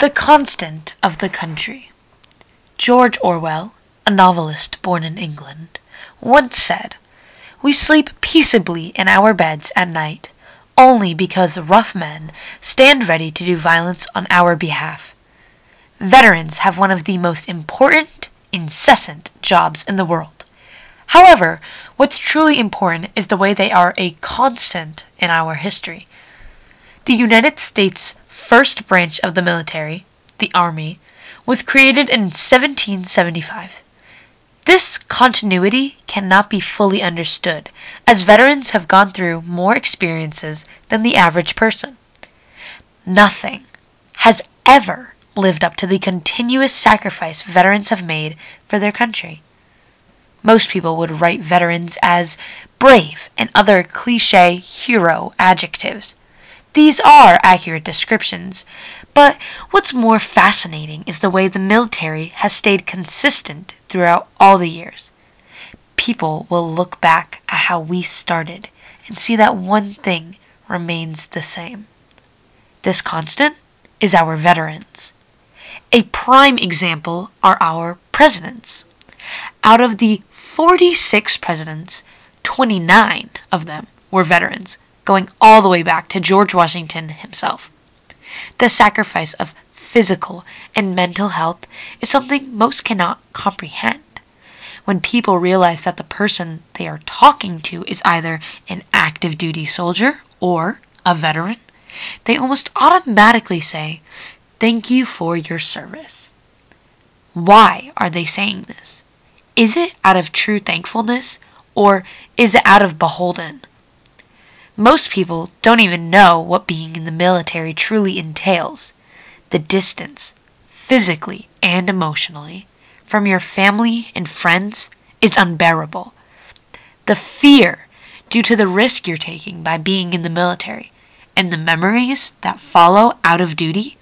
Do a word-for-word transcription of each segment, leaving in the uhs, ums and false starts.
The constant of the country. George Orwell, a novelist born in England, once said, "We sleep peaceably in our beds at night, only because rough men stand ready to do violence on our behalf." Veterans have one of the most important, incessant jobs in the world. However, what's truly important is the way they are a constant in our history. The United States' first branch of the military, the Army, was created in seventeen seventy-five. This continuity cannot be fully understood, as veterans have gone through more experiences than the average person. Nothing has ever lived up to the continuous sacrifice veterans have made for their country. Most people would write veterans as brave and other cliché hero adjectives. These are accurate descriptions, but what's more fascinating is the way the military has stayed consistent throughout all the years. People will look back at how we started and see that one thing remains the same. This constant is our veterans. A prime example are our presidents. Out of the forty-six presidents, twenty-nine of them were veterans, going all the way back to George Washington himself. The sacrifice of physical and mental health is something most cannot comprehend. When people realize that the person they are talking to is either an active duty soldier or a veteran, they almost automatically say, "Thank you for your service." Why are they saying this? Is it out of true thankfulness, or is it out of beholden? Most people don't even know what being in the military truly entails. The distance, physically and emotionally, from your family and friends is unbearable. The fear due to the risk you're taking by being in the military, and the memories that follow out of duty.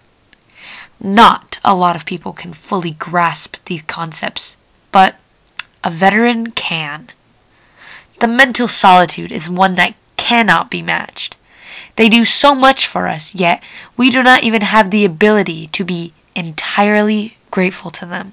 Not a lot of people can fully grasp these concepts, but a veteran can. The mental solitude is one that cannot be matched. They do so much for us, yet we do not even have the ability to be entirely grateful to them.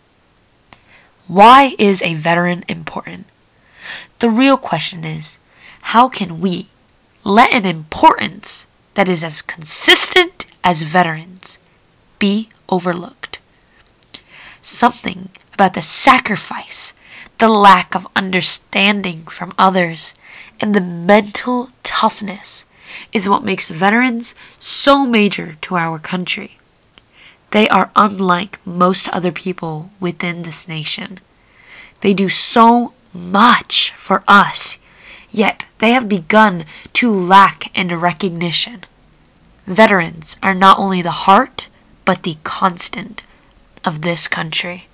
Why is a veteran important? The real question is, how can we let an importance that is as consistent as veterans be overlooked? Something about the sacrifice, the lack of understanding from others, and the mental toughness is what makes veterans so major to our country. They are unlike most other people within this nation. They do so much for us, yet they have begun to lack in recognition. Veterans are not only the heart, but the constant of this country.